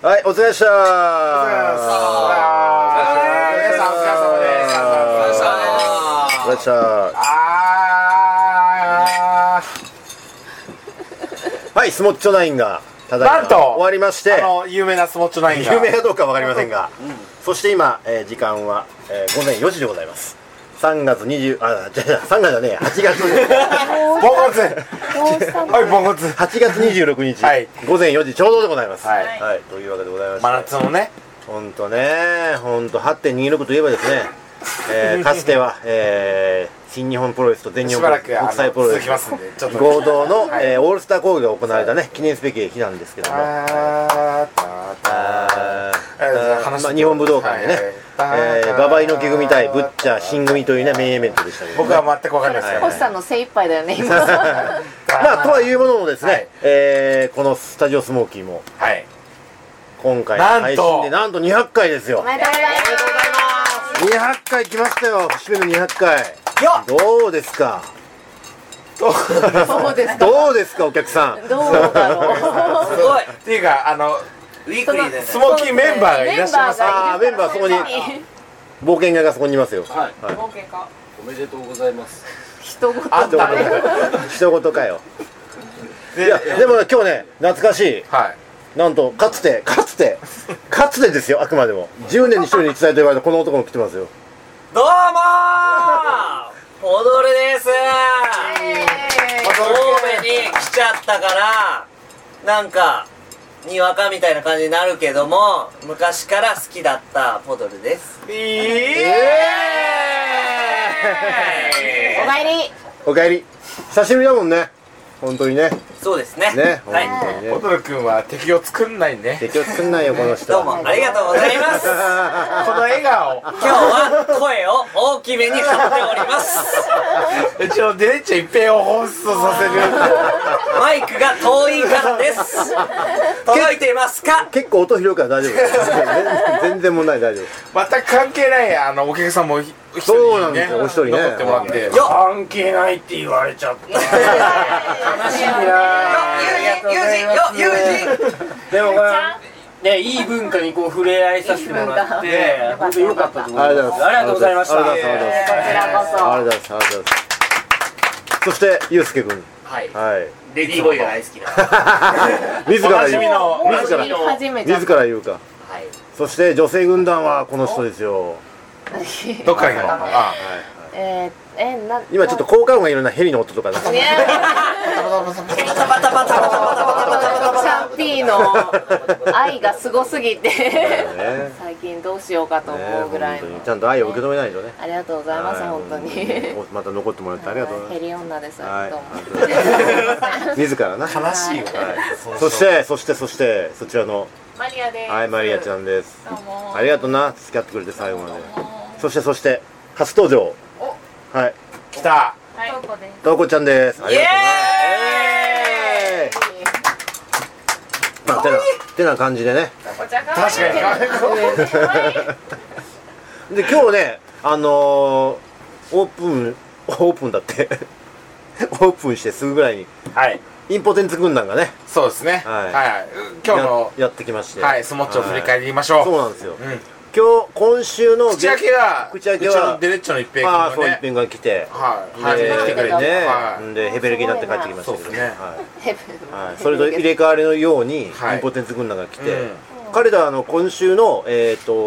はい、お疲れ様でした。 お疲れ様です。 お疲れ様でした。はい、スモッチョナインがただいま終わりまして、 有名なスモッチョナインが有名かどうかわかりませんが、そして今、時間は、午前4時でございます。3月20、3月だね、8月ポンコツはい、ポンコツ 8月26日、はい、午前4時ちょうどでございます。はい、はい、というわけでございまして、 真夏のね、 ほんとね、ほんと 8.26 といえばですね、かつては、新日本プロレスと全日本国際プロレス合同の、オールスター講義が行われたね、記念すべき日なんですけども、日本武道館でね、馬場猪木組対ブッチャー新組というね、メインイベントでしたけど、 僕は全く分かんないですけど、 星さんの精一杯だよね、今。 まあ、とはいうもののですね、このスタジオスモーキーも、今回の配信でなんと200回ですよ。 おめでとうございます。 200回来ましたよ、節目の200回。どうですか。どうですか、お客さん。 どうだろう。すごい。っていうか、ウィークリーでスモーキーメンバーがいらっしゃいます。 メンバーそこに冒険家がそこにいますよ。 はい。冒険家。おめでとうございます。 一言かよ。いや、でも今日ね、懐かしい。なんとかつてですよ、あくまでも10年に1人に伝えと言われたこの男も来てますよ。 どうもー、ポドルです。神戸に来ちゃったからなんかにわかみたいな感じになるけども、昔から好きだったポドルです。 おかえり。 おかえり。久しぶりだもんね、本当にね。 そうですね。 本当にね。 ポドル君は敵を作んないね。 敵を作んないよ、この人。 どうもありがとうございます。この笑顔。 今日は声を大きめに張っております。 一応デレッチャ一平を放出させる。 マイクが遠いからです。届いていますか。 結構音広いから大丈夫。全然問題大丈夫。全く関係ないお客さんもそうなんですよ、お一人ね。 残ってもらって。 関係ないって言われちゃった。悲しいな。友人。でもこれね、いい文化にこう触れ合いさせてもらって本当に良かったと思います。ありがとうございました。 こちらこそ。 ありがとうございます。そしてゆうすけ君。 はい。レディーボーイが大好きな。 自ら言うか。そして女性軍団はこの人ですよ。 どっかにも。 今ちょっと効果音がいろんなヘリの音とか。 シャンピーの愛がすごすぎて最近どうしようかと思うぐらいの。 ちゃんと愛を受け止めないとね。 ありがとうございます、本当に。 また残ってもらってありがとうございます。 ヘリ女です。どうも。 自らな。 悲しいよ。 そしてそちらのマリアです。 はい、マリアちゃんです。ありがとうな、付き合ってくれて最後まで。そして初登場。はい。 来た。 とうこちゃんです。ありがとうな。ってな感じでね。 確かに。で今日ね、オープンだってオープンしてすぐぐらいに。インポテンツ軍団がね。 そうですね。今日のやってきまして。 スモッチを振り返りましょう。 そうなんですよ。今週の口開けはデレッチョの一平君がね、 そう一平が来て、 初めて来てくれて、 でヘベレケになって帰ってきましたけどね。それと入れ替わりのようにインポテンツ軍団が来て、彼らは今週の日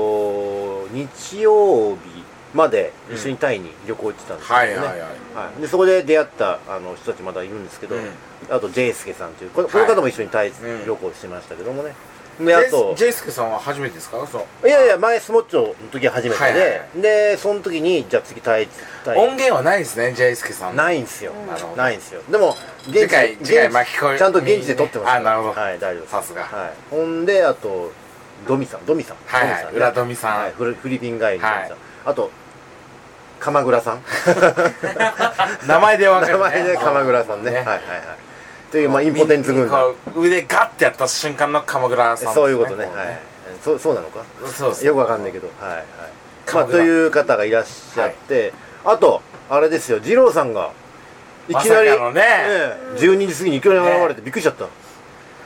曜日まで一緒にタイに旅行行ってたんですよね。でそこで出会った人たちまだいるんですけど、あとジェイスケさんというこの方も一緒にタイ旅行してましたけどもね。 であとジェイスケさんは初めてですか？ いや前スモッチョの時は初めてでその時にじゃあ次タイ音源はないですね、ジェイスケさんないんすよ。でも次回巻き込みちゃんと現地で撮ってます。 なるほど。 はい、大丈夫。 さすが。 ほんであとドミさん裏ドミさん、 フィリピン帰りのさん、あと鎌倉さん名前で分かる。 名前で鎌倉さんね。というインポテンツ軍団、 腕ガッてやった瞬間の鎌倉さん。 そういうことね。そうなのか、よくわかんないけど、という方がいらっしゃって、あとあれですよ、二郎さんがいきなり12時過ぎにいきなり現れてびっくりしちゃった。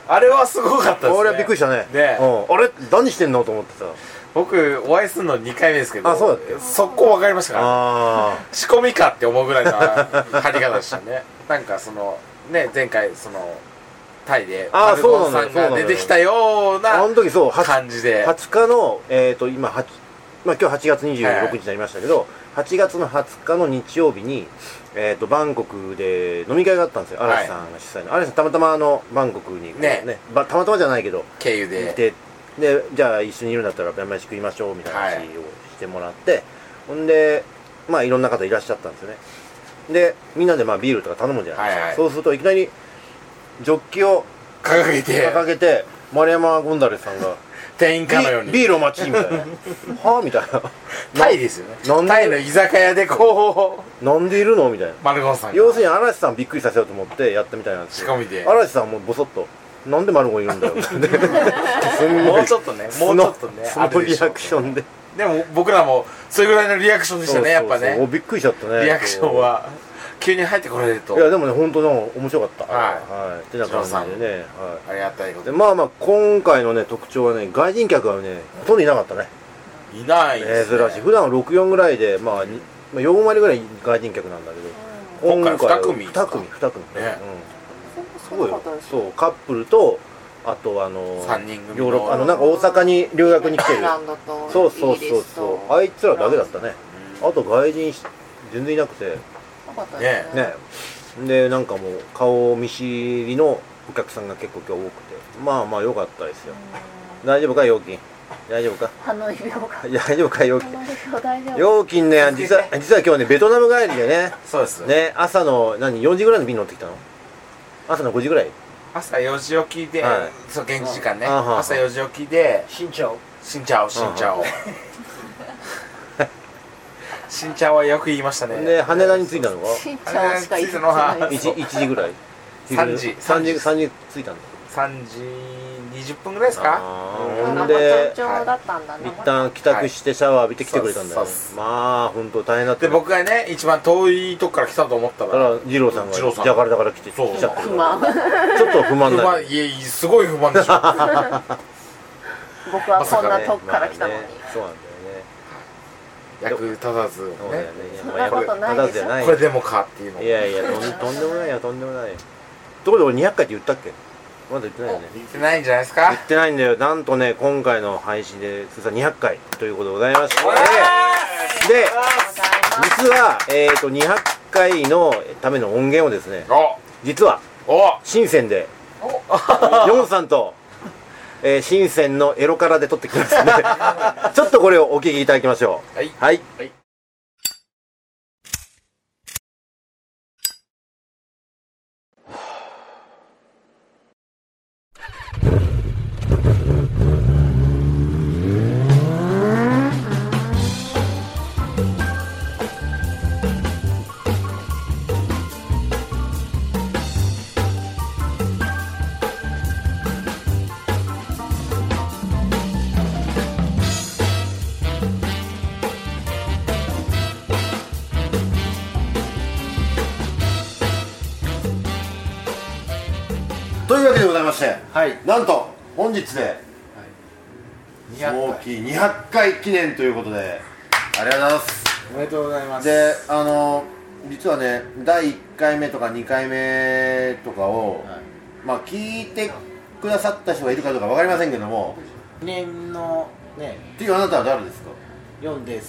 あれはすごかったですね。 俺はびっくりしたね。あれ何してんのと思ってさ。 僕お会いするの2回目ですけど、 あ、そうだっけ。 速攻分かりましたからね。仕込みかって思うぐらいの張り方でしたね。なんかそのね、前回そのタイでマルコンさんが出てきたような感じで、 20日の今今日8月26日になりましたけど、8月の20日の日曜日にバンコクで飲み会があったんですよ。嵐さんが主催の。嵐さんたまたまバンコクにね、たまたまじゃないけど経由でいて、でじゃあ一緒にいるんだったら晩飯食いましょうみたいな話をしてもらって、ほんでまあいろんな方いらっしゃったんですよね。でみんなでまあビールとか頼むじゃないですか。そうするといきなりジョッキを掲げて丸山ゴンザレスさんが店員かのようにビールお待ちみたいなはぁみたいな。 タイですよね。タイの居酒屋でこうなんでいるのみたいな。 マルゴンさん要するに嵐さんびっくりさせようと思ってやったみたいなんですよ。仕込みで嵐さんもボソッとなんでマルゴンいるんだよもうちょっとね、もうちょっとね、 そのリアクションで。 でも僕らもそれぐらいのリアクションでしたね、やっぱね。 びっくりしちゃったね。 リアクションは急に入ってこられると。 いやでもね、本当に面白かった。 はい。 ってな感じでね。 ありがたいことで。 まあまあ今回のね特徴はね、外人客はねほとんどいなかったね。 いないですね。 珍しい。普段は64ぐらいでまあ4割ぐらい外人客なんだけど、 今回2組。 2組。すごいよ。そうカップルとあと 3人組ヨーロッパなんか大阪に留学に来てる。そうあいつらだけだったね。あと外人全然いなくて。ね。でなんかもう顔見知りのお客さんが結構今日多くて、まあまあ良かったですよ。大丈夫か陽金。大丈夫か。 歯の指病か。 大丈夫か陽金。陽金ね、実は今日ねベトナム帰りでね。 そうです。 ね、朝の4時ぐらいの便乗ってきたの。朝の5時ぐらい。 朝4時起きで、そう現地時間ね。朝4時起きで。 新茶を。 新茶はよく言いましたね。 で羽田に着いたのが。 新茶しか言ってない。 1時ぐらい。 3時着いたの。 3時20分ぐらいですか。 ほんで一旦帰宅してシャワー浴びて来てくれたんだよね。まあ本当大変だった。 で僕がね一番遠いとこから来たと思ったら二郎さんがジャカルタから来ちゃって不満。 ちょっと不満だ。 いやすごい不満でしょ。 僕はこんな遠くから来たのに。 そうなんだよね。 役立たず。 そんなことないでしょ。 これでもかっていうの。 いやとんでもないよとんでもない。ところで俺200回って言ったっけ？まだ言ってないよね。 言ってないんじゃないですか。 言ってないんだよ。なんとね今回の配信で通算200回ということでございまして、で実は200回のための音源をですね、実は深センでヨンさんと深センのエロカラで撮ってきますので、ちょっとこれをお聞きいただきましょう。はい。というわけでございまして、なんと本日で大きい200回記念ということでありがとうございます。 おめでとうございます。 で実はね第1回目とか2回目とかを、まあ聞いてくださった人がいるかどうか分かりませんけども、 記念のねっていうあなたは誰ですか ？4です。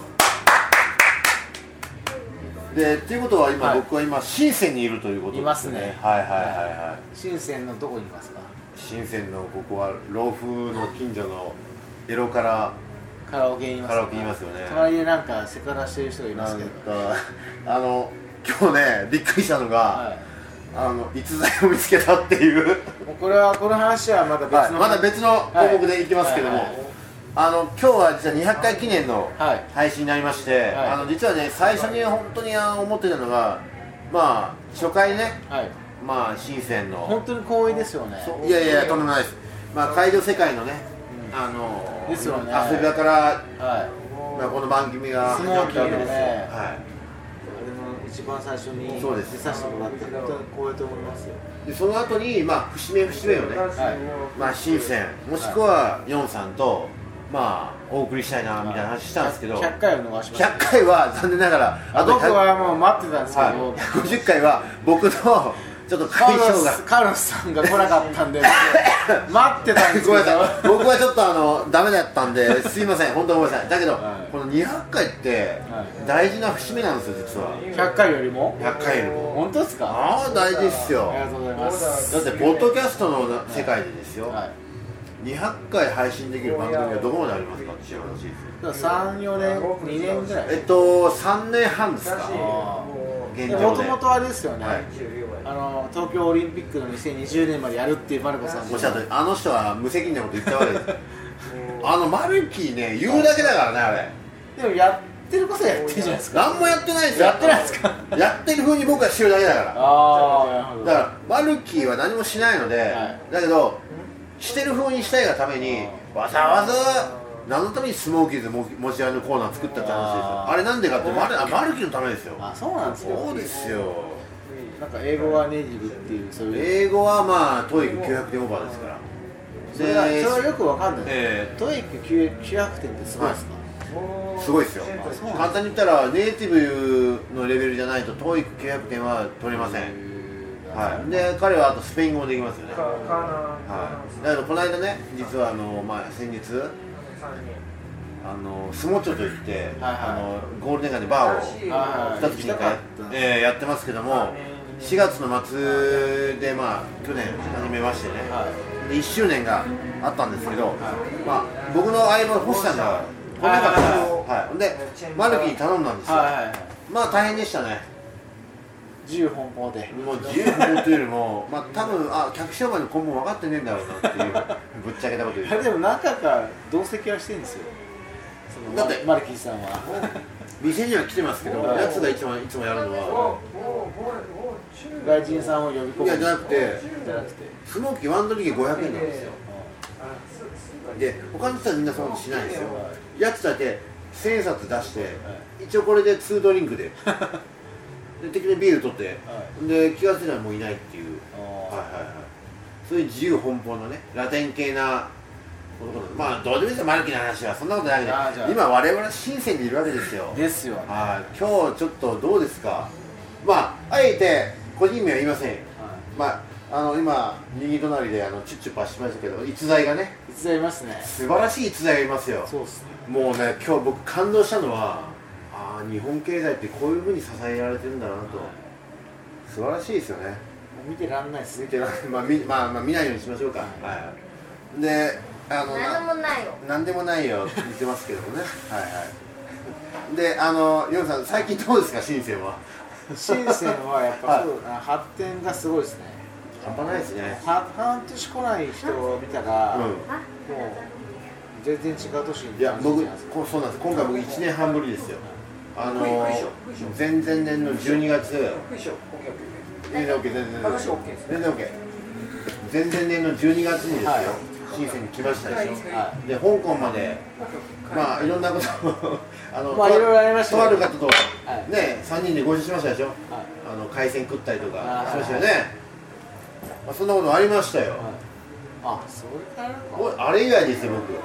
でっていうことは今、僕は今深センにいるということですね。 いますね。深センのどこにいますか？ 深センのここは老夫の近所のエロカラオケにいます。 カラオケいますよね。 隣でなんかセクハラしてる人がいますけど。 今日ねびっくりしたのが、逸材を見つけたっていう。 この話はまだ別の項目でいきますけども。今日は実は200回記念の配信になりまして、実はね最初に本当に思ってたのが、まあ初回ね、まあ深センの本当に光栄ですよね。 いやとんでもないです。まあ怪女世界のね、 ですよね。 アフリカから、まあこの番組が始まったわけですよ。 一番最初に出させてもらって本当に光栄と思いますよ。 でその後に節目節目をね、深センもしくはヨンさんとお送りしたいなみたいな話したんですけど、 100回を逃しました。 100回は残念ながら僕はもう待ってたんですけど、 50回は僕のちょっと解消がカルロスさんが来なかったんで待ってたんですけど僕はちょっとダメだったんですいません、本当ごめんなさい。だけど、この200回って大事な節目なんですよ実は。 100回よりも 100回よりも本当ですか？ 大事ですよ。 ありがとうございます。 だってポッドキャストの世界でですよ、200回配信できる番組はどこまでありますかっていう話ですよ。 3、4年、2年ぐらい 3年半ですか。 もともとあれですよね、東京オリンピックの2020年までやるっていうマルコさんおっしゃるとあの人は無責任なこと言ったわけですマルキーね、言うだけだからねあれ。 でもやってることはやってるじゃないですか。 何もやってないですよ。 やってないですか？ やってる風に僕はしてるだけだから。だからマルキーは何もしないので、だけどしてる風にしたいがためにわざわざ何のためにスモーキーズ持ち合いのコーナー作ったって話ですよ。あれなんでかってマルキーのためですよ。 そうなんですよ。 そうですよ。 なんか英語はネイティブっていう、そういう英語はTOEIC 900点オーバーですから。 それはよくわかんない。TOEIC 900点ってすごいですか？ すごいですよ。簡単に言ったらネイティブのレベルじゃないと TOEIC 900点は取れません。で彼はあとスペイン語もできますよね。だけどこの間ね、実は先日スモチョといって、ゴールデン街でバーを2月に1回やってますけども、4月の末で去年始めましてね、で1周年があったんですけど、僕の相棒の星さんが来なかったんですよ。でマルキーに頼んだんですよ。大変でしたね。 自由奔放で。 もう自由奔放というよりも多分客商売の根本分かってねえんだろうなっていうぶっちゃけたこと言う。 でも何回か同席はしてるんですよ。だってマルキーさんは店には来てますけど、やつがいつもやるのは外人さんを呼び込む。 じゃなくてスモーキーワンドリー500円なんですよ。で他の人はみんなそんなことしないんですよ。やつだけ1000円札出して、一応これで2ドリンクで適当にビール取って、で気が付いたらもういないっていう、そういう自由奔放のねラテン系な。どうでもいいですよ、マルキーの話は。そんなことないけど、今我々は深センにいるわけですよ。 ですよ。 今日ちょっとどうですか。あえて個人名は言いません。今右隣でチュッチュパしましたけど、逸材がね、 逸材いますね。 素晴らしい逸材がいますよ。 そうですね。 もうね、今日僕感動したのは、日本経済ってこういうふうに支えられてるんだなと。素晴らしいですよね。 見てらんないです。 見てらんない。見ないようにしましょうか。で何でもないよ。 何でもないよって言ってますけどもね。で、ヨンさん、最近どうですか、深センは。 深センはやっぱ発展がすごいですね。 半端ないですね。 半年来ない人を見たら、もう全然違う年に。 いや、僕、そうなんです。今回僕1年半ぶりですよ。前々年の12月。全然 OK、全然 OK。前々年の12月にですよ。深センに来ましたでしょ。で、香港までいろんなことをいろいろありましたとある方とね3人でご一緒しましたでしょ。海鮮食ったりとかしましたよね。そんなことありましたよ。 それあれ以来ですよ僕。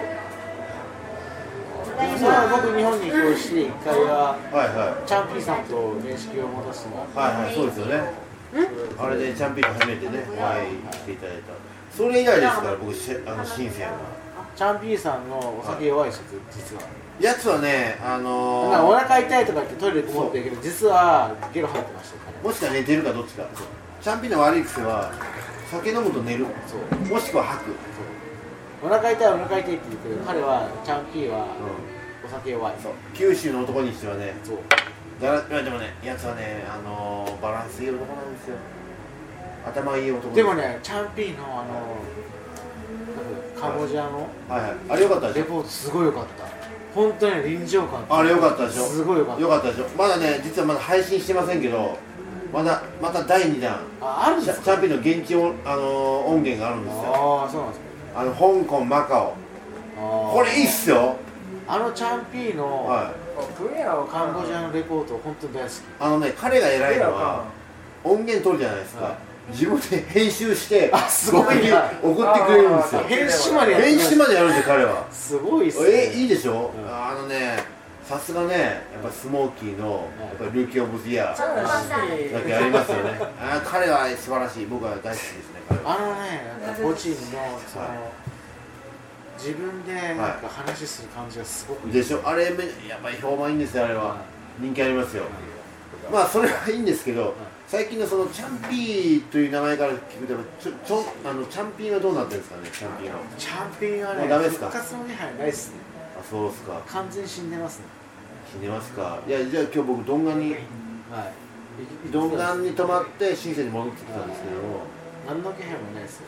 僕日本に移行して1回はチャンピーさんと面識を戻すのはそうですよね。あれでチャンピーと初めてね来ていただいた。それ以来ですから僕深センは。 チャンピーさんのお酒弱い人実は。 やつはねお腹痛いとか言ってトイレこもってるけど実はゲロ入ってましたから。 もしくは寝てるかどっちか。チャンピーの悪い癖は酒飲むと寝る。もしくは吐く。 お腹痛いって言うけど彼はチャンピーはお酒弱い。 九州の男にしてはね。でもね、やつはねバランスいい男なんですよ。頭いい男でもね、チャンピーのカンボジアのあれ良かったでしょ。 レポートすごい良かった。本当に臨場感。 あれ良かったでしょ。 すごい良かった。 良かったでしょ。まだね、実はまだ配信してませんけど、また第2弾。 あるんですか。 チャンピーの現地音源があるんですよ。 そうなんですか。 香港マカオ。これいいっすよ。 チャンピーのプエアはカンボジアのレポート本当に大好き。 彼が偉いのは音源取るじゃないですか。自分で編集してすごい送ってくれるんですよ。 編集までやるんですよ彼は。 すごいっすね。 いいでしょ。さすがね、やっぱスモーキーのやっぱルーキーオブズイヤーだけありますよね。彼は素晴らしい。僕は大好きですね。 個人のその自分でなんか話する感じがすごくいいでしょ。あれやっぱり評判いいんですよ。あれは人気ありますよ。まあそれはいいんですけど、最近のそのチャンピーという名前から聞くとチャンピーはどうなってるんですかね。チャンピーはね、 ダメですか。復活の気配ないっすね。 そうですか。 完全に死んでますね。 死んでますか。いや、じゃあ今日僕ドンガンに泊まって深センに戻ってきたんですけども、 何の気配もないですよ。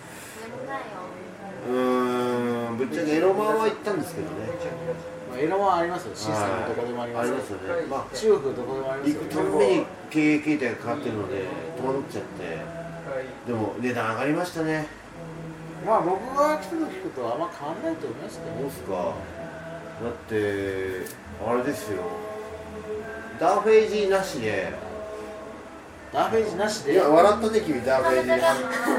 ぶっちゃけエロマンは行ったんですけどね。 エロマンありますよ。深センのどこでもありますよね。中国どこでもありますよ。 行くたびに経営形態が変わってるので戸惑っちゃって、でも値段上がりましたね。 まあ僕が来た時聞くとあんま変わんないと思いますけど。 そうですか。だってあれですよ。ダーフェイジーなしで。 ダーフェイジーなしで。 いや笑ったね君ダーフェイジーなし。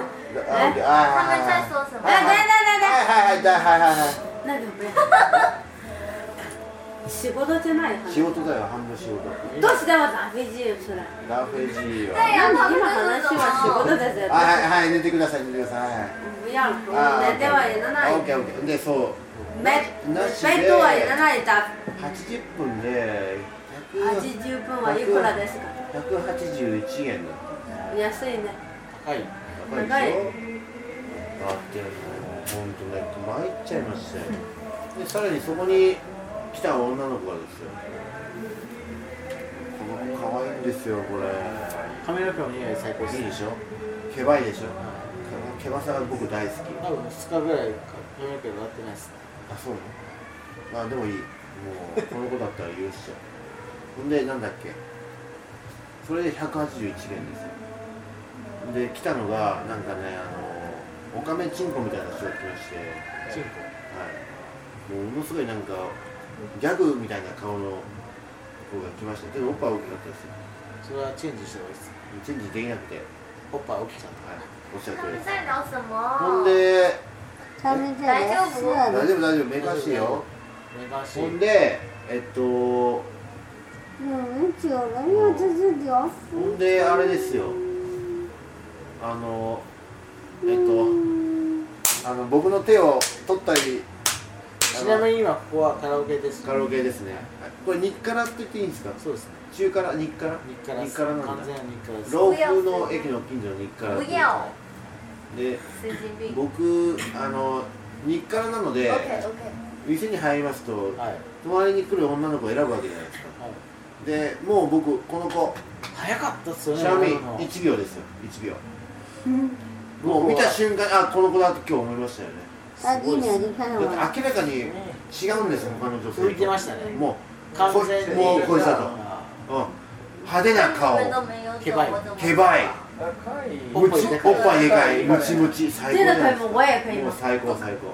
仕事じゃない話。 仕事だよ、半分仕事。 どうしてダーフェイジーそれ。 ダーフェイジーは。 今話は仕事ですよ。 はい、寝てください、寝てください。 不要、寝てはいらない。 オッケー。で、そう。 ベッドはいらないだ。 80分で。 80分はいくらですか。 181円だ。 安いね。 高いでしょ。だって本当ね、参っちゃいましたよ。で、さらにそこに来た女の子がですよ。この子可愛いんですよ、これ。 髪の毛の匂い最高です。 いいでしょ。ケバいでしょ。ケバさが僕大好き。 多分2日ぐらい髪の毛がなってないですね。 そうなの。でもいい。もうこの子だったら許しちゃう。ほんでなんだっけ。それで181円ですよ。で来たのがなんかねオカメチンコみたいな人が来まして。 チンコ。 はい。ものすごいなんかギャグみたいな顔の子が来ました。でもおっぱい大きかったですよ。 それはチェンジした方がいいです。 チェンジできなくて。 おっぱい大きかった。 はい。おっしゃる通りです。 ほんで。 大丈夫めかしいよ。ほんでほんであれですよ。僕の手を取ったり。 ちなみに今ここはカラオケです。 カラオケですね。これ日辛って言っていいんですか。 そうですね。 中辛日辛。 日辛なんだ。完全に日辛です。 老風の駅の近所の日辛で僕日辛なので店に入りますと隣に来る女の子を選ぶわけじゃないですか。でもう僕この子早かったっすよね。 ちなみに1秒ですよ。1秒。もう見た瞬間この子だって今日思いましたよね。だって明らかに違うんですよ他の女性と。 浮いてましたね。 もう完全にもうこいつだと。派手な顔。ケバい。おっぱいでかい。ムチムチ最高じゃないですか。もう最高。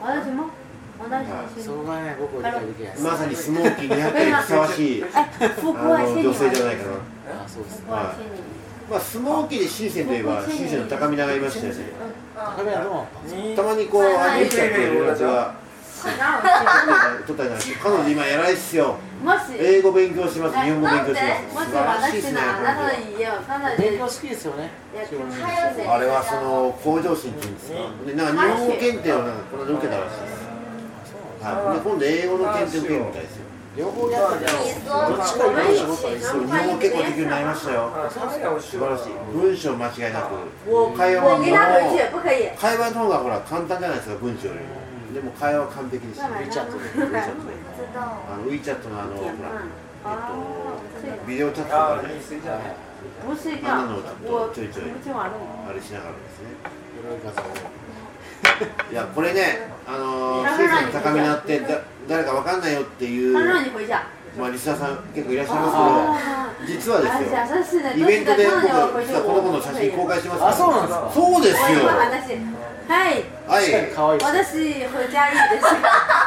そこがね僕を理解できない。 まさにスモーキー200円にふさわしい女性じゃないかな。 そうですね。 まあスモーキーで深センといえば深センの高見菜がいましたよね。 高見菜どうなったんですか。 たまにこう歩いちゃってる友達が取ったりなんですけど、彼女今偉いっすよ。英語勉強します。日本語勉強します。素晴らしいですね。 勉強好きですよね。 あれはその向上心っていうんですか。でなんか日本語検定をなんかこの間受けたらしいです。はい。で今度英語の検定受けるみたいですよ。 両方やったじゃん。どっちか一個絞ったらいいですよ。 日本語結構できるようになりましたよ。素晴らしい。文章間違いなく。会話の方がほら簡単じゃないですか文章よりも。でも会話は完璧です。WeChat で。WeChat のほらビデオチャットがあるじゃないですか。あんなのをちょっとちょいちょいあれしながらですね。いやこれね深センの高見菜って誰かわかんないよっていうまあリスナーさん結構いらっしゃいますけど、実はですよイベントで僕実はこの子の写真公開してますから。 そうなんですか。 そうですよ。 はい。私、回家いいです。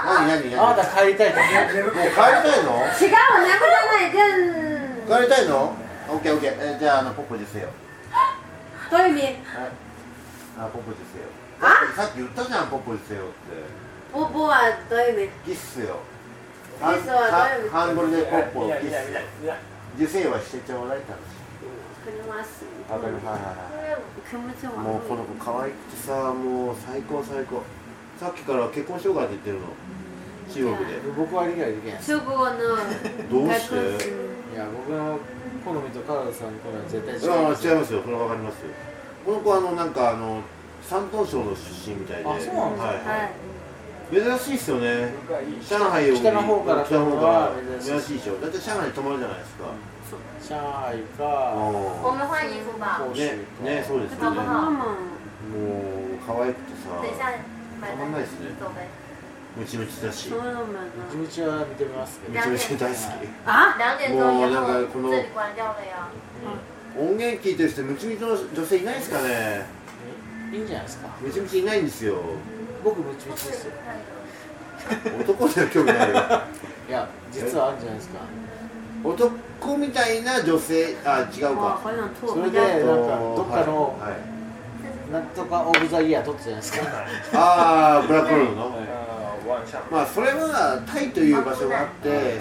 あなた帰りたいと思う。 もう帰りたいの？ 違う、眠らないで。 帰りたいの？オッケーオッケー。じゃあポッポですよ。 どういう意味？ ポッポですよ。さっき言ったじゃん、ポッポですよって。 ポッポはどういう意味？ キスよ。 キスはどういう意味？ ハンドルでポッポをキス。受精はしてちょうだいって話。 わかります。 わかります。 気持ち悪い。 もうこの子可愛くてさ、もう最高最高。さっきから結婚しようかって言ってるの。中国で。 僕は理解できない。 中国のどうして？ いや、僕の好みと川田さんの好みは絶対違いいます。 や違いますよ。それはわかりますよ。この子なんか山東省の出身みたいで。 あ、そうなんですか。 はい。 珍しいですよね。上海より北の方から北の方から珍しい珍しいでしょ。だって上海に泊まるじゃないですか。 上海か我们换衣服吧。 杭州ね、そうですよね。 ママ。 もう可愛くてさ、 等一下たまんないですね。 走呗。 ムチムチだし。 そうなんだ。 キムチは見てみますけど。 ムチムチ大好あ？ 2点钟以もうなんか后この这里关掉了呀。 き。音源聞いてる人ムチムチの女性いないですかね。 いいんじゃないですか。 ムチムチいないんですよ。 僕ムチムチですよ。 男には興味ないよ。 いや、実はあるんじゃないですか。 男みたいな女性、あ、違うか。 それでなんかどっかのはい。 なんとかオブザイヤー取ったじゃないですか。 ああ、ブラックロードの。 ワンシャン。 まあそれはタイという場所があって、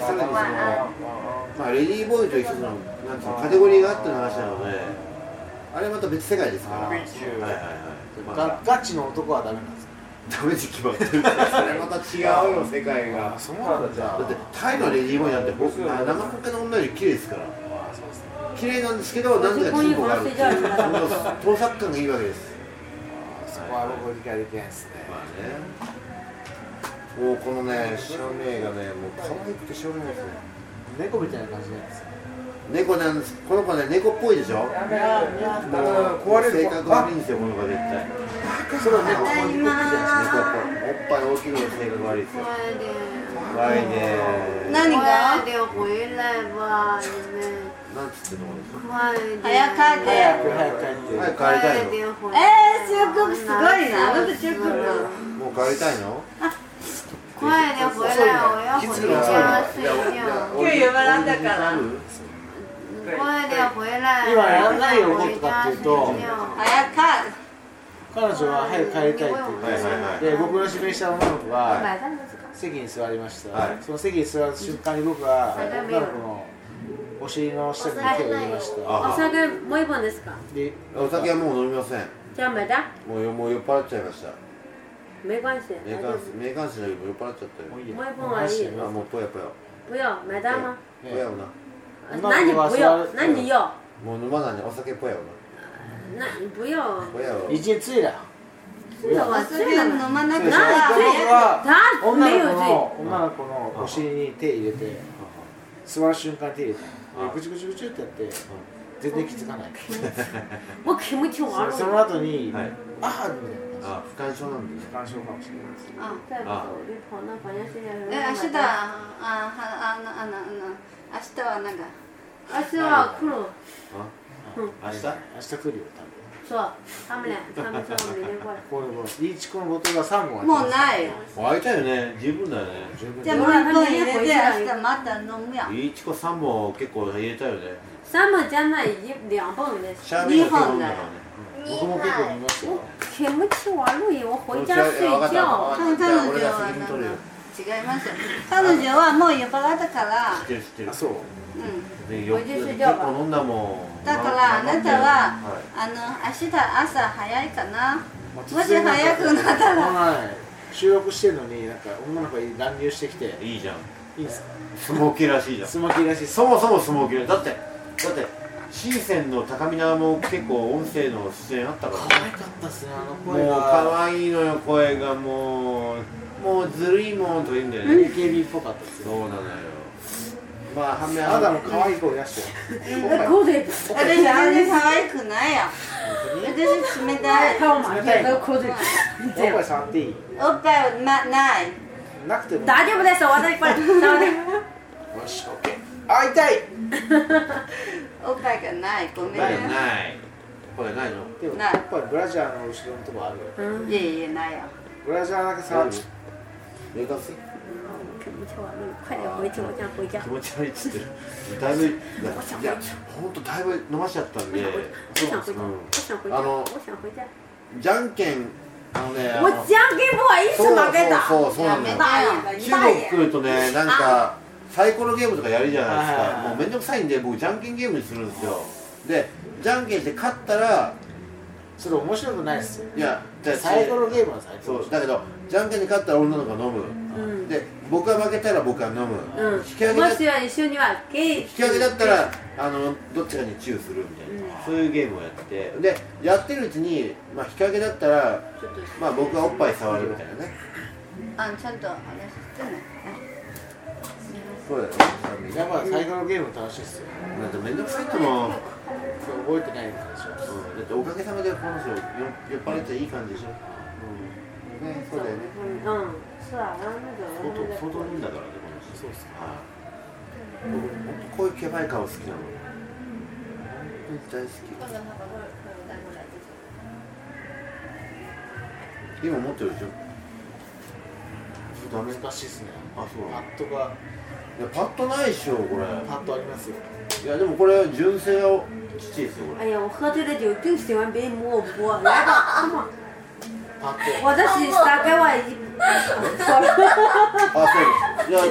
さらにまあレディーボーイと一つのなんつうのカテゴリーがあっての話なので、あれまた別世界ですから。はいはいはい。 ガチの男はダメなんですか。 ダメに決まってる。それまた違うよ世界が。 そうなんだ。 だってタイのレディーボーイなんて僕生ポケの女より綺麗ですから。綺麗なんですけど、なんでかチンコがあるっていう盗作感がいいわけです。 そこは僕理解できないですね。 まあね。もうこのね、照明がね、もう可愛くてしょうがないですね。 猫みたいな感じなんですよ。 猫なんです。この子ね、猫っぽいでしょ。もう壊れる。性格悪いんですよ、この子絶対。 それは猫っぽいじゃないですか。 猫っぽい。おっぱい大きいの性格悪いですよ。怖いね。 何が？回来吧，你们。 なんつってんの？ 快点。 早く帰って。 早く帰りたいの？ 中国すごいな。なんで中国？ もう帰りたいの？ 快点回来，我要回家睡觉。 今日呼ばれたから。 快点回来。 今何が起こったかっていうと、 早く帰る。 彼女は早く帰りたいって言って、で僕の指名した女の子が席に座りました。その席に座る瞬間に僕は女の子のお尻の下に手を入れました。 お酒もう一本ですか？ で、お酒はもう飲みません。 じゃあまだ？ もう酔っ払っちゃいました。 没关系。 メーカースの酔っ払っちゃったよ。 もう一本はいい。 あ、もうぽやぽや。 不要买单吗？ ぽやよな。 何不要？何要？ もう飲まないね。お酒ぽやよな。不要。 ぽやよ。 已经醉了。 我醉了。 飲まなくて。 他没有醉。 女の子のお尻に手入れて、座る瞬間に手入れて、ぐちゅぐちゅぐちゅってやって、全然気づかない。 我気持ち悪い。 その後に、ああみたいな。 あ、不干渉なんで。 不干渉かもしれないです。 再不走就跑那房间睡觉。 明日明日はなんか。 明日は来る。 明日？ 明日来るよ多分。 そう。他们说明天过来。 これリーチコのボトルが3本ありもます。 うないよ。 開いたよね。十分だよね。 じゃあもう一本入れて明日また飲むやん。 いちこ3本結構入れたよね。 3本加那2本です。 シャーベット飲んだからね。 僕も結構見ますよ。 気持ち悪い。我回家睡觉。 彼女は違いますよ。彼女はもう酔っ払ったから。 知ってる知ってる。 そう。 結構飲んだもん。 だからあなたは明日朝早いかな。もし早くなったら。 収録してるのになんか女の子に乱入してきて。 いいじゃん。 いいですか。 スモーキーらしいじゃん。 スモーキーらしい。 そもそもスモーキーだってシーセンの高見菜も結構音声の出演あったからね。 可愛かったっすね声が。 もう可愛いのよ声がもうずるいもんとか言うんだよね。 AKB っぽかったっす。 そうなのよ。まあ反面あなたも可愛い子いらっしゃる。 私全然可愛くないよ。私冷たい。 冷たいの。おっぱい触っていい？ おっぱいはない。 なくても。 大丈夫です。私これ触って。 よし、オッケー。あ、痛い。 おっぱいがない。ごめんね。 ないこれないの？ でもおっぱいブラジャーの後ろのとこあるよ。 いやいやないよ。 ブラジャーだけ触る。 レガス気持ち悪い。快点回去，我想回家。 気持ち悪いっつってる。だいぶいや本当だいぶ飲ましちゃったんで。 我想回家。我想回家。我想回家。 じゃんけんね。 我じゃんけん不好意思負けた。 そうなんだよ。中国来るとねなんかサイコロゲームとかやるじゃないですか。もうめんどくさいんで僕じゃんけんゲームにするんですよ。でじゃんけんして勝ったらそれ面白くないですよ。 いやサイコロゲームは最高。そうだけどじゃんけんに勝ったら女の子が飲む。で僕が負けたら僕が飲む。引き分けだったらどっちかにチューするみたいな、そういうゲームをやってでやってるうちにまあ引き分けだったらまあ僕がおっぱい触るみたいなね。 ちゃんと話してね。 そうだよね。 やっぱサイコロゲーム楽しいっすよ。 だってめんどくさいんだもん。 覚えてないからでしょ。 だっておかげさまでこの人酔っ払っちゃいい感じでしょ。ね、そうだよね。 是啊，然后那个。 相当いいんだからねこの人。そうっすか。僕こういうケバい顔好きなの。大好き。今持ってるでしょ。 難しいっすね。 あ、そう。 パッドが。 いやパッドないっしょこれ。 パッドありますよ。 いやでもこれ純正をちっちゃいですよこれ。 哎呀，我喝醉了酒就喜欢别人摸我脖，来吧，come on。 パッド。 我的是大概はあ、そう。いや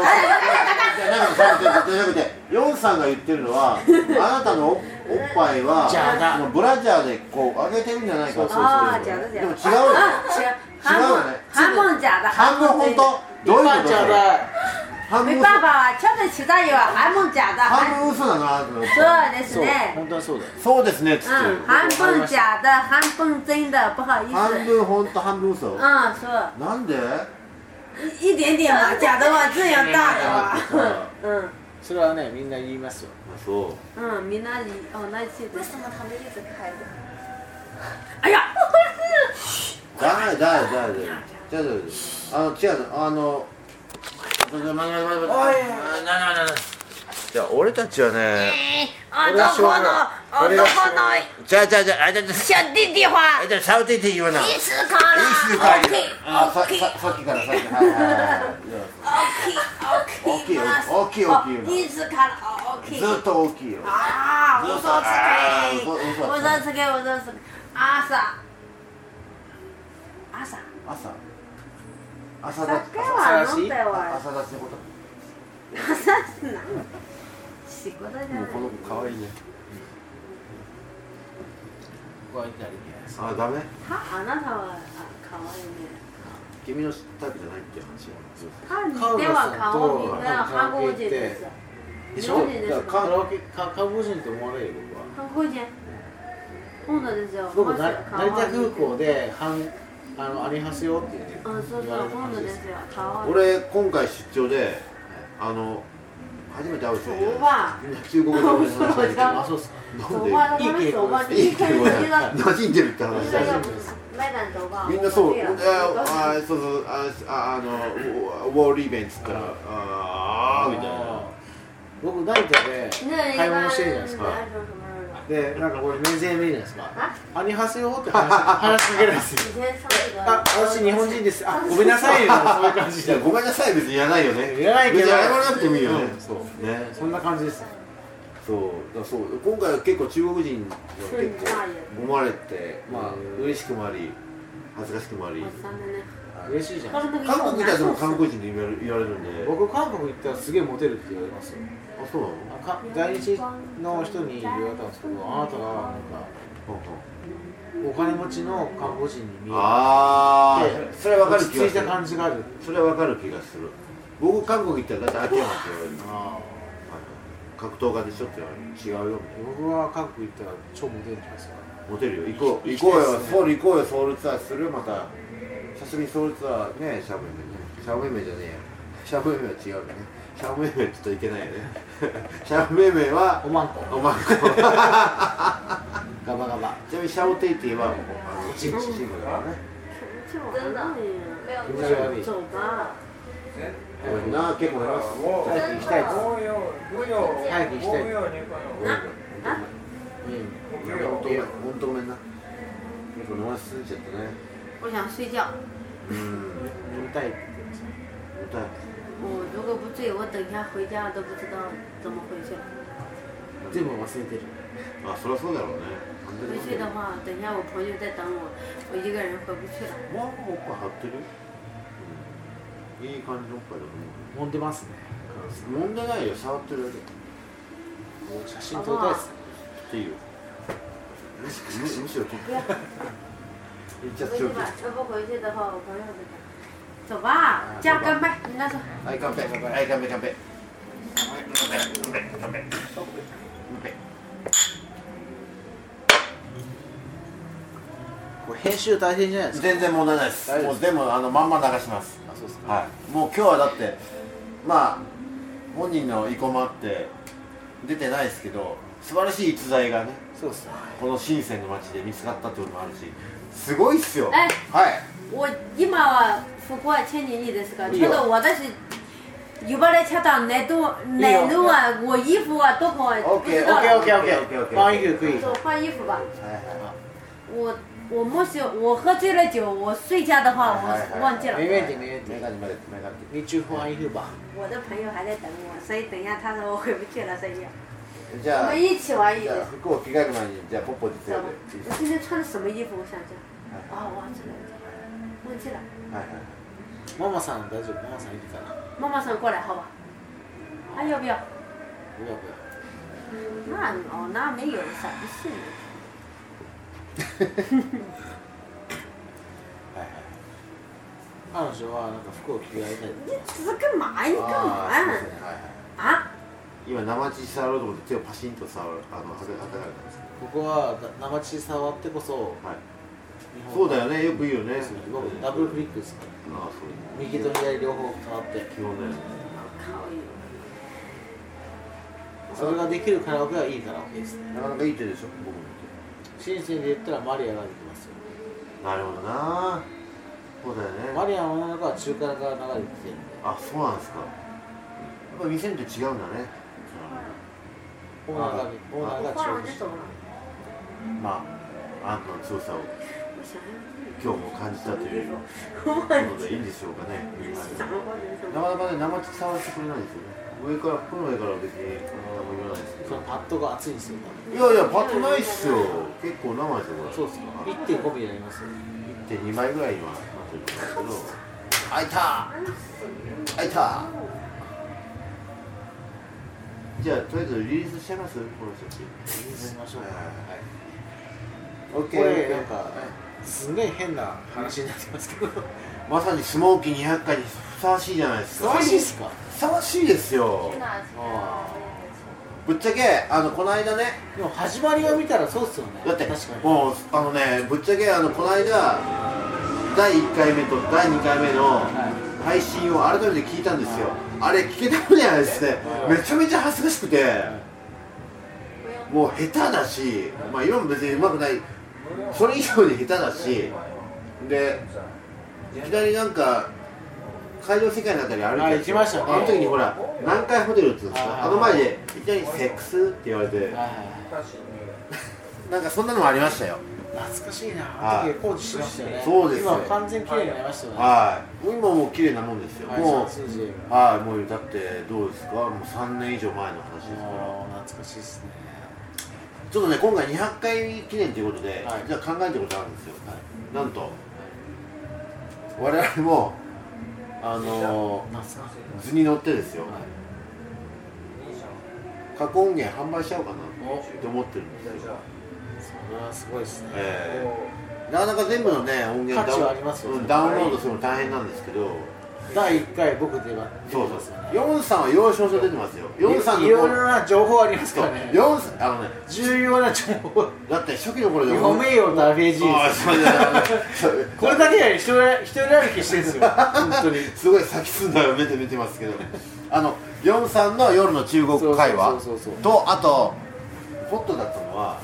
じゃなくてヨンさんが言ってるのはあなたのおっぱいはブラジャーでこう上げてるんじゃないかって。でも違うよ。違うよね。 半分假的。 半分本当。どういうこと？ 没办法，确实其他有半分假的。 半分嘘だな。 そうですね。 本当はそうだよ。 そうですね。 半分假的，半分真的，不好意思。 半分本当半分嘘。 そう。 なんで？ 一点点嘛，假的嘛，这样大的嘛。 それはねみんな言いますよ。 そう。 みんな同じ。 为什么他们一直开着？ 哎呀！ だ違うじゃあ俺たちはね男のじゃ小弟弟は小弟弟言うな。 いつからさっきから大きいいつから大きいずっと大きいよ。 嘘つけ朝だって朝立ちのこと。 仕事じゃない。 もうこの子かわいいね。 こうやってやるんです。 あ、ダメ。 あなたはかわいいね。 君のタイプじゃないって話。 看では顔みんな韓国人です。 でしょ？韓国人って思われる僕は。 韓国人。本土ですよ。 僕成田空港でありますよって言って。 そう本土ですよ。 俺今回出張で初めて会う人いる。みんな中国語で話してる。あ、そうっすか。なんで？いい敬語です。馴染んでるって話だし。みんなそう。ウォーリーベンっつったらみたいな。 僕成田で買い物してるじゃないですか。で、なんかこれ免税メニューじゃないですか。アニハセヨって話しかけるんですよ。私日本人です。ごめんなさいよ。そういう感じで。 ごめんなさい別にいらないよね。 いらないけど。 謝らなくてもいいよね。 そうね。そんな感じです。 そう今回は結構中国人が結構思われて、まあ嬉しくもあり恥ずかしくもあり。 嬉しいじゃん。 韓国行ったらでも韓国人で言われるんで。 僕韓国行ったらすげえモテるって言われますよ。 あ、そうなの？ 在日の人に言われたんですけど、あなたがなんかお金持ちの韓国人に見える。 ああ、それは分かる気がする。 落ち着いた感じがある。 それは分かる気がする。僕韓国行ったらだって秋山って言われる。格闘家でしょって言われる。違うよ。 僕は韓国行ったら超モテるんじゃないですか。 モテるよ。行こうよ。ソウル行こうよ。ソウルツアーする。また久しぶりにソウルツアーね、シャオメイメね。シャオメイメじゃねえや。シャオメイメは違うね。シャオメイメちょっといけないよね。シャオメイメはおまんこ。 おまんこ。 ガバガバ。 ちなみにシャオテイティはチームだからね。 真的没有。 気持ち悪い。 走吧。 な結構早く行きたいです。早く行きたい。 本当ごめんな。結構飲ませすぎちゃったね。 我想睡觉。 眠たいって言ってました。 对。 我如果不醉，我等一下回家都不知道怎么回去了。 全部忘れてる。 あ、そりゃそうだろうね。 回去的话，等一下我朋友在等我，我一个人回不去了。 まあおっぱい張ってる？いい感じのおっぱいだと思う。 揉んでますね。 揉んでないよ、触ってるだけ。 写真撮りたいです。 っていいよ。むしろ撮って。 回去吧，要不回去的话，我朋友在等。走吧，加干杯！你那说。 はい、乾杯。はい、乾杯。乾杯。 これ編集大変じゃないですか。 全然問題ないです。もう全部まんま流します。 あ、そうですか。 はい。もう今日はだってまあ本人の意向もあって出てないですけど、素晴らしい逸材がね、 そうですね。 この深センの街で見つかったってこともあるし、すごいっすよ。 はい。 我今はそこはチェンジいいですか？ちょっと私呼ばれちゃったねとねるは我衣服はどこ？ OK。 换衣服可以。 换衣服吧。我もし我喝醉了酒，我睡觉的话，我忘记了。 没问题。你去换衣服吧。 我的朋友还在等我，所以等一下他说我回不去了，所以。 じゃあ我们一起玩衣服。 服を着替える前にじゃあポッポ実用で。 我今天穿的什么衣服？我想想。啊，忘记了。 ママさん大丈夫？ママさんいるから。 妈妈桑过来，好吧？还要不要？ 不要。 那没有啥不是。 彼女はなんか服を着替えたい。 这是干嘛？你干嘛呀？啊？ 今生乳触ろうと思って手をパシンと触るはたかれたんです。 ここは生乳触ってこそ。 そうだよね、よく言うよね。 ダブルフリックですから。ああ、そう。右と左両方触って基本ね。それができるカラオケはいいカラオケですね。 なかなかいい手でしょ、僕も。 深センで言ったらマリアができますよ。 なるほどな。そうだよね。 マリアの女の子は中華から流れてきてるんで。 あ、そうなんですか。やっぱ店によって違うんだね。 オーナーが中国。 まあ、あんたの強さを今日も感じたということでいいんでしょうかね。なかなかね、生乳触ってくれないんですよね。服の上から別に何も言わないですけど。 パッドが熱いんですよ。 いやパッドないっすよ。結構生ですよ、これ。そうですか。 1.5 ミリありますよ。 1.2 倍ぐらい今なってるんですけど。開いた。じゃあとりあえずリリースしちゃいます？この写真。 リリースしましょう。 オッケー。これなんかすげえ変な話になってますけど。 まさにスモーキー200回にふさわしいじゃないですか。 ふさわしいですか？ ふさわしいですよ。ぶっちゃけこの間ね。 でも始まりを見たらそうっすよね。 だってもうぶっちゃけこの間第1回目と第2回目の配信を改めて聞いたんですよ。あれ聞けたもんじゃないですね。めちゃめちゃ恥ずかしくて、もう下手だし、まあ今も別に上手くない、それ以上に下手だし、でいきなりなんか海上世界のあたり歩いて、 行きましたね。 あの時にほら南海ホテルって言うんですか、あの前でいきなりセックスって言われて、なんかそんなのもありましたよ。 懐かしいな。あの時工事しましたよね。 そうですよ。 今完全綺麗になりましたよね。 はい。今もう綺麗なもんですよ。もうもうだってどうですか。もう3年以上前の話ですから。 懐かしいですね。 ちょっとね今回200回記念ということで、じゃあ考えてることあるんですよ。なんと我々も図に乗ってですよ。過去音源販売しちゃおうかなって思ってるんですよ。 それはすごいですね。 なかなか全部のね音源ダウンロードするの大変なんですけど、 第1回僕ではそうヨンさんは要所出てますよ。ヨンさんのいろいろな情報ありますからね。重要な情報だって初期の頃で読めよダメージこれだけで一人歩きしてるんですよ。本当にすごい先進んだよ。見てますけど、ヨンさんの夜の中国会話と、あとホットだったのは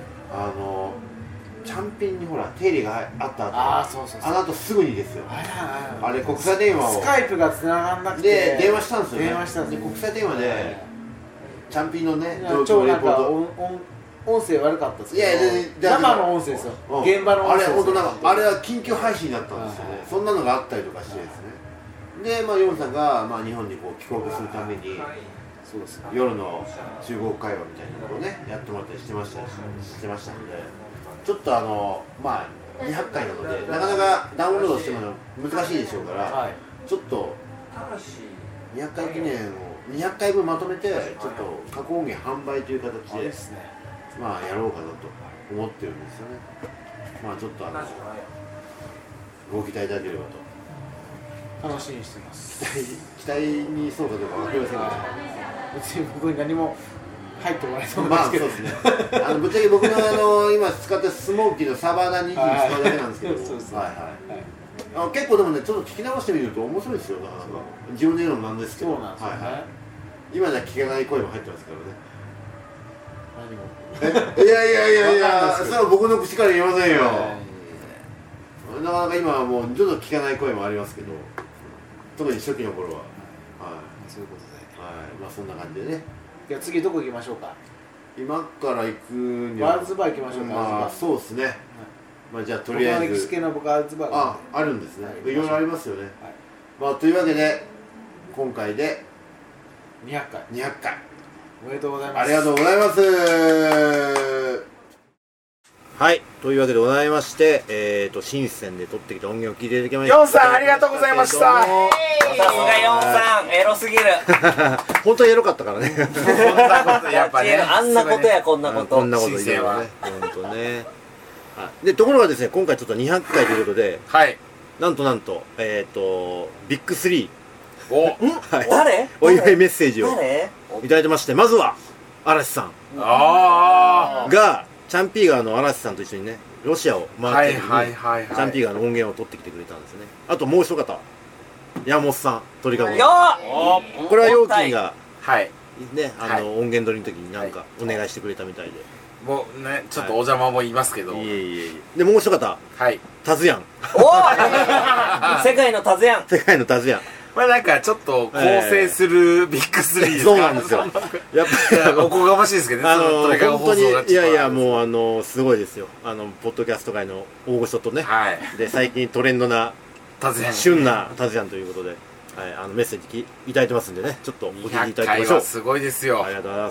チャンピンにほら手入れがあった後、あの後すぐにですよ。あれ国際電話をスカイプが繋がんなくてで電話したんですよね。で国際電話でチャンピンのね状況レポート、 音声悪かったですけど、 生の音声ですよ。現場の音声。 あれは緊急配信だったんですよね。そんなのがあったりとかしてですね。 で、ヨンさんが、日本にこう帰国するためにそうです、夜の中国会話みたいなことをねやってもらったりしてましたので、ちょっと200回なのでなかなかダウンロードしても難しいでしょうから、ちょっと200回記念を200回分まとめてちょっと過去音源販売という形で、やろうかなと思ってるんですよね。ちょっとご期待いただければと楽しみにしています。 期待にそうかどうか分かりませんが、 別に僕に何も入ってもらえそうなんですけど、 そうですね。ぶっちゃけ僕の今使ってスモーキーのサバナ2機使うだけなんですけど、結構でもね、ちょっと聞き直してみると面白いですよ。自分で言うのもなんですけど、今じゃ聞けない声も入ってますからね。いや、それは僕の口から言いませんよ。なかなか今はもうちょっと聞かない声もありますけど、特に初期の頃は、 そういうことで、 そんな感じでね。 じゃあ次どこ行きましょうか。 今から行くにはワールズバー行きましょうか。 そうですね。じゃあとりあえず歴史系の僕ワールズバーあるんですね。いろいろありますよね。というわけで今回で 200回おめでとうございます。 ありがとうございます。はい、というわけでございまして、深センで撮ってきた音源を聞いていただきました。 ヨンさんありがとうございました。 さすがヨンさん、エロすぎる。 本当にエロかったからね。 こんなことやっぱね、あんなことやこんなこと。 こんなこと言うね。本当ね。でところがですね、今回ちょっと200回ということで、なんとビッグ3 誰？ お祝いメッセージをいただいてまして、まずは嵐さんがチャンピーガーの嵐さんと一緒にねロシアを回ってる時にチャンピーガーの音源を取ってきてくれたんですね。あともう一方山本さん、鳥かごこれは陽気がね音源取りの時になんかお願いしてくれたみたいで、 もうねちょっとお邪魔も言いますけど、 でもう一方タズヤン、 世界のタズヤンなんかちょっと構成するビッグ3ですか。 そうなんですよ。やっぱりおこがましいですけどね。 本当にもうすごいですよ。ポッドキャスト界の大御所とね、で最近トレンドな旬なタズヤンということで、メッセージいただいてますんでね、ちょっとお聞きいただきましょう。 すごいですよ。 ありがとうございます。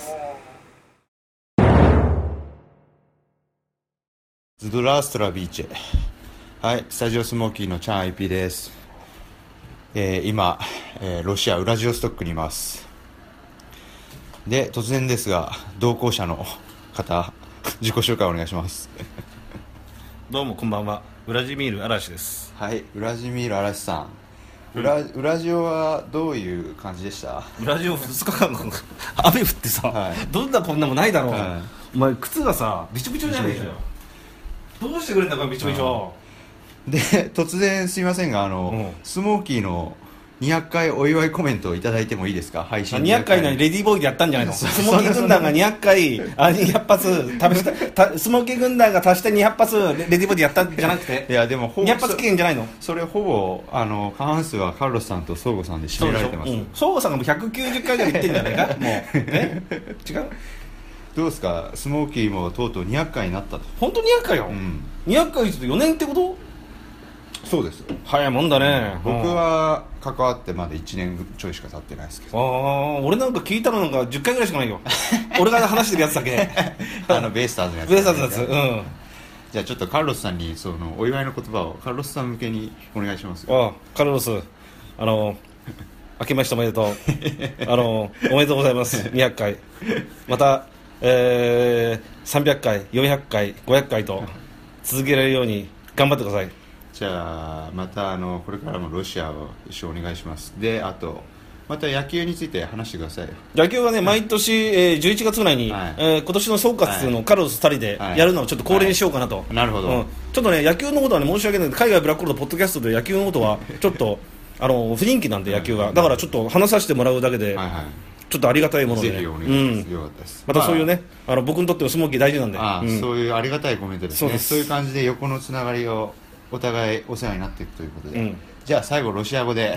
ズドラーストラビーチェ、スタジオスモーキーのチャン IP です。今、ロシアウラジオストックにいます。で突然ですが同行者の方自己紹介お願いします。 どうもこんばんは、ウラジミール嵐です。 ウラジミール嵐さん、ウラジオはどういう感じでした？ ウラジオ2日間雨降ってさ、どんなこんなもないだろう、お前靴がさびちょびちょじゃねえかよ。どうしてくれんだかびちょびちょ。 で突然すいませんがスモーキーの200回お祝いコメントをいただいてもいいですか？配信 200回のレディーボーイでやったんじゃないの？スモーキー軍団が200回200発スモーキー軍団が足して200発レディーボーイでやったんじゃなくて、 いやでも 200発記念じゃないの？ それほぼ過半数はカルロスさんとソーゴさんで占められてます。 ソーゴさんがもう190回ぐらい言ってんじゃないかもう違う？ どうですか？スモーキーもとうとう200回になったと。 本当200回よ、200回って4年ってこと？ そうです。 早いもんだね。 僕は関わってまだ1年ちょいしか経ってないですけど。 俺なんか聞いたのなんか10回ぐらいしかないよ。俺が話してるやつだけ。 ベイスターズのやつ。 ベイスターズのやつ。 じゃあちょっとカルロスさんにそのお祝いの言葉をカルロスさん向けにお願いします。 カルロス、明けましておめでとう。おめでとうございます。200回。また、300回、400回、500回と続けられるように頑張ってください。 じゃあまたこれからもロシアを一緒お願いします。であとまた野球について話してくださいよ。 野球はね毎年、11月ぐらいに、今年の総括のカルロス2人でやるのをちょっと恒例にしようかなと。 なるほど、 ちょっとね野球のことはね申し訳ないけど、海外ブラックホールドポッドキャストで野球のことはちょっと不人気なんで野球が、だからちょっと話させてもらうだけで、ちょっとありがたいもので、 ぜひお願いします。よかったです。 またそういうね僕にとってのスモーキー大事なんで、 そういうありがたいコメントですね。そういう感じで横のつながりをお互いお世話になっていくということで、じゃあ最後ロシア語で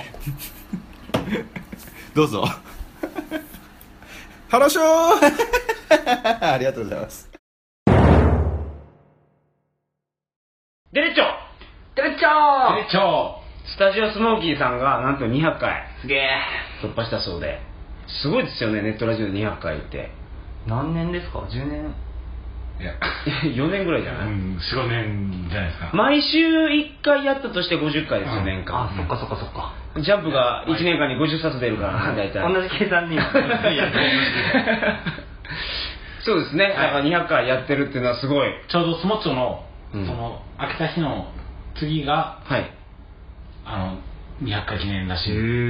どうぞ。 ハロショーありがとうございます。 デレッチョデレッチョデレッチョスタジオスモーキーさんがなんと200回すげえ突破したそうで、すごいですよね。ネットラジオで200回って何年ですか？10年？ いや4年ぐらいじゃない？ 4,5 年じゃないですか。 毎週1回やったとして50回ですよ、年間。 そっかそっかそっか。 ジャンプが1年間に50冊出るからね、大体。 同じ計算にそうですね、だから200回やってるっていうのはすごい。 ちょうどスモッチョの、その開けた日の次が、 はい、 200回記念らしい。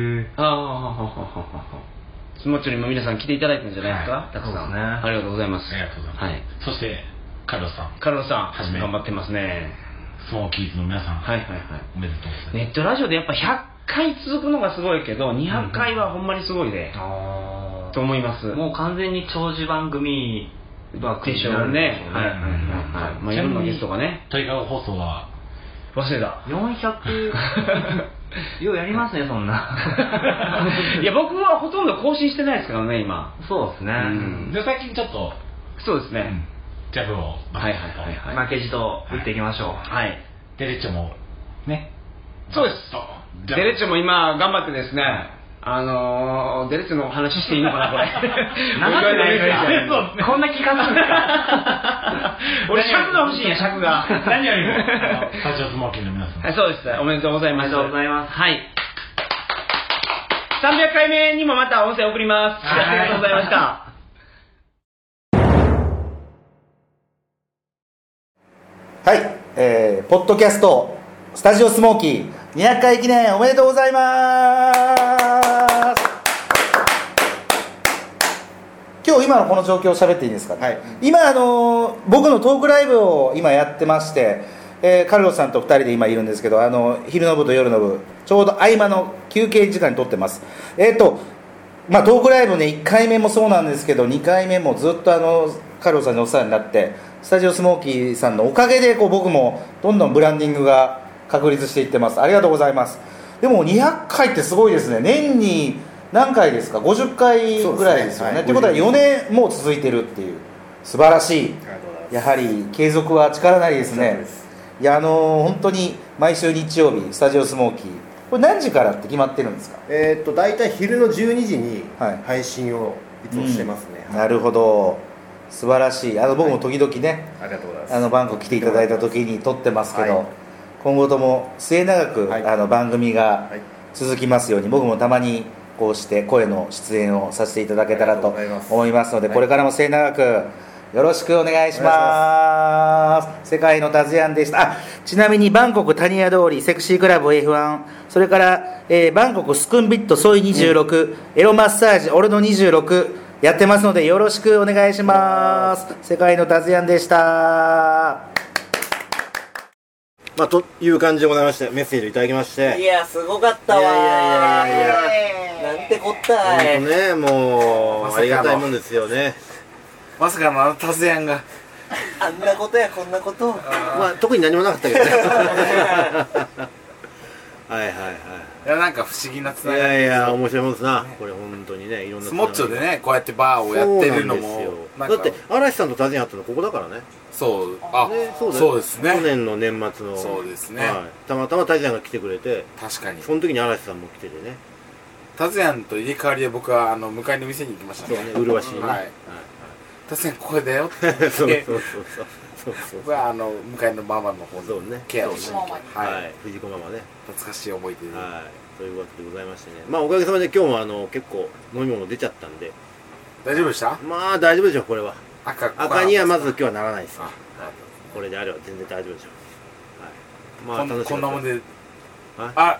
スモッチョにも皆さん来ていただいたんじゃないですか、たくさん。ありがとうございます。 ありがとうございます。はい、そしてカルロスさんはじめ頑張ってますね。 スモーキーズの皆さん、はいはいはい、おめでとうございます。 ネットラジオでやっぱ100回続くのがすごいけど、200回はほんまにすごいで、と思います。 もう完全に長寿番組でしょうね。まあいろんなゲストがね。 トイカゴ放送は忘れた。 400ようやりますね、そんな。 いや、僕はほとんど更新してないですからね、今。 そうですね。 で、最近ちょっと、 そうですね。 ジャブを、 負けじと打っていきましょう。 はい。 デレッチョも、ね。 そうです。デレッチョも今、頑張ってですね、デレッチョの話していいのかな、これ。 長くないですか？こんな気がするんですか？ 俺、尺が欲しいんや、尺が。 何よりも、スタジオスモーキーの皆さん。 そうです。おめでとうございます。 おめでとうございます。 はい。300回目にもまた音声送ります。ありがとうございました。 はい、ポッドキャストスタジオスモーキー200回記念おめでとうございます。今日今のこの状況を喋っていいですか、はい、今僕のトークライブを今やってまして、カルロスさんと2人で今いるんですけど、昼の部と夜の部ちょうど合間の休憩時間に撮ってます。まあ、トークライブね、1回目もそうなんですけど2回目もずっとカルロスさんにお世話になって、スタジオスモーキーさんのおかげで僕もどんどんブランディングが確立していってます。ありがとうございます。でも200回ってすごいですね。年に何回ですか？50回ぐらいですよね。ということは4年もう続いてるっていう素晴らしい。やはり継続は力なりですね。いや本当に毎週日曜日スタジオスモーキー、これ何時からって決まってるんですか？ 大体昼の12時に配信をいつもしてますね。 なるほど、素晴らしい。僕も時々ね、 ありがとうございます。 バンコク来ていただいた時に撮ってますけど、今後とも末永く、番組が続きますように、僕もたまにこうして声の出演をさせていただけたらと思いますので、これからも末永くよろしくお願いします。世界のタズヤンでした。ちなみにバンコクタニヤ通りセクシークラブ F1、 それから、バンコクスクンビットソイ26、エロマッサージ俺の26やってますのでよろしくお願いします。世界のタズヤンでした。 まあ、という感じでございまして、メッセージをいただきまして、 いやすごかったわ。いやなんてこったい。 本当ね、もうありがたいもんですよね。 まさかのタズヤンがあんなことやこんなこと。 まあ特に何もなかったけどね。はいはいはい。 いやなんか不思議なつながり。 いやいや面白いもんですな。これ本当にね、いろんなスモッチョでねこうやってバーをやってるのもだって嵐さんとタズヤンあったのここだからね。 そう、あ、そうですね。 去年の年末のそうですね。 たまたまタズヤンが来てくれて、 確かに。 その時に嵐さんも来ててね。 タズヤンと入れ替わりで僕は向かいの店に行きましたね。 そうね、麗しいね。はい。 タズヤンここだよって。 そう。 僕は向かいのママの方のケアをして、はい、 藤子ママね。 懐かしい思い出で。 はい。というわけでございましてね。まあおかげさまで今日も結構飲み物出ちゃったんで。 大丈夫でした？ まあ大丈夫でしょうこれは。赤にはまず今日はならないです。これであれば全然大丈夫でしょう。 はい。まあ楽しみ。こんなもんで。 はい。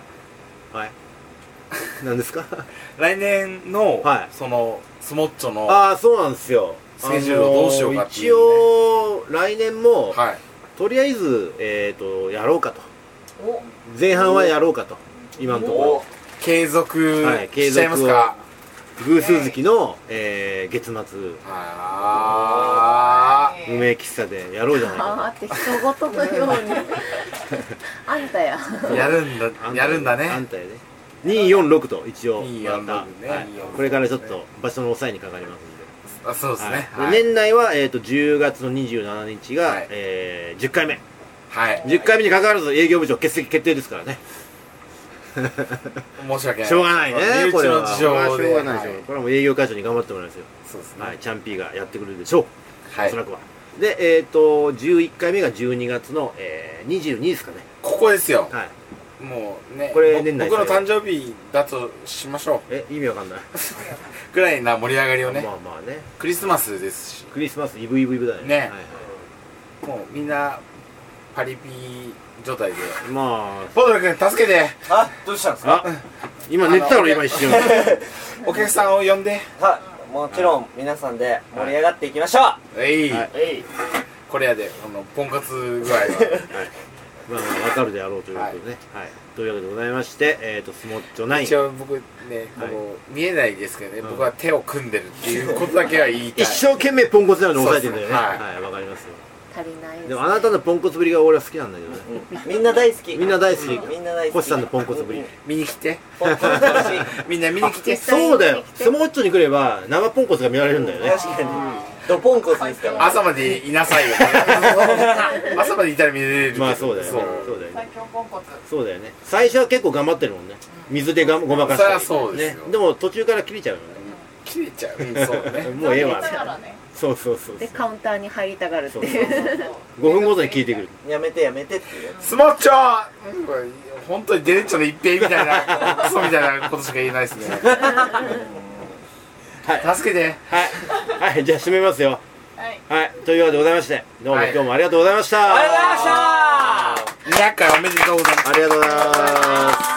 何ですか？ 来年のそのスモッチョの。 ああそうなんですよ。 スケジュールをどうしようかっていう、 一応来年も、とりあえずやろうかと。前半はやろうかと。今のところ継続しちゃいますか？ 偶数月の月末無名喫茶でやろうじゃないかって人事のようにあんたややるんだね。 あんたやね。246と一応これからちょっと場所の抑えにかかりますんで。 そうですね。 年内は10月の27日が10回目。10回目にかかわらず営業部長欠席決定ですからね。 申し訳ない。 しょうがないね、これは。 身内の事情で。 しょうがないですよ。これはもう営業会長に頑張ってもらいますよ。 そうですね。 はい、チャンピーがやってくれるでしょう。 はい。 おそらくは。で、11回目が12月の、22ですかね。 ここですよ。 はい。 もうね、 これ年内僕の誕生日だとしましょう。意味わかんない。 ぐらいな盛り上がりをね。 まあまあね。 クリスマスですし。 クリスマスイブイブイブだね。 ね。もうみんなパリピ状態で。 まあ。 ポドル君助けて。 あ、どうしたんですか？ 今寝てたの今一瞬。 お客さんを呼んで。 はい。もちろん皆さんで盛り上がっていきましょう。 これやでポンコツ具合は。 まあ分かるであろうということでね。はい。というわけでございまして、スモッチョ9。 一応僕ね、見えないですけどね、僕は手を組んでるっていうことだけは言いたい。 一生懸命ポンコツなのに抑えてるんだよね。はい、わかりますよ。 足りない。 でもあなたのポンコツぶりが俺は好きなんだけどね。 みんな大好き。 みんな大好き。 みんな大好き。 星さんのポンコツぶり。 見に来て。みんな見に来て。 そうだよ。スモッチョに来れば生ポンコツが見られるんだよね。 確かに。ドポンコツですから。 朝までいなさいよ。朝までいたら見れる。 まあそうだよね。そうだよね。そうだよね。最初は結構頑張ってるもんね。水でごまかして。 そうですよ。 でも途中から切れちゃうよね。 切れちゃう。そうね。 もうええわ。そうそうそう。 でカウンターに入りたがるっていう。 5分ごとに聞いてくる。 やめてやめてっていう。 スモッチョ。本当にデレッチョの一平みたいなクソみたいなことしか言えないですね。はい、助けて。 はい、はい、じゃあ締めますよ。はい、というわけでございまして、どうも今日もありがとうございました。 ありがとうございました。 200回おめでとうございます。 ありがとうございます。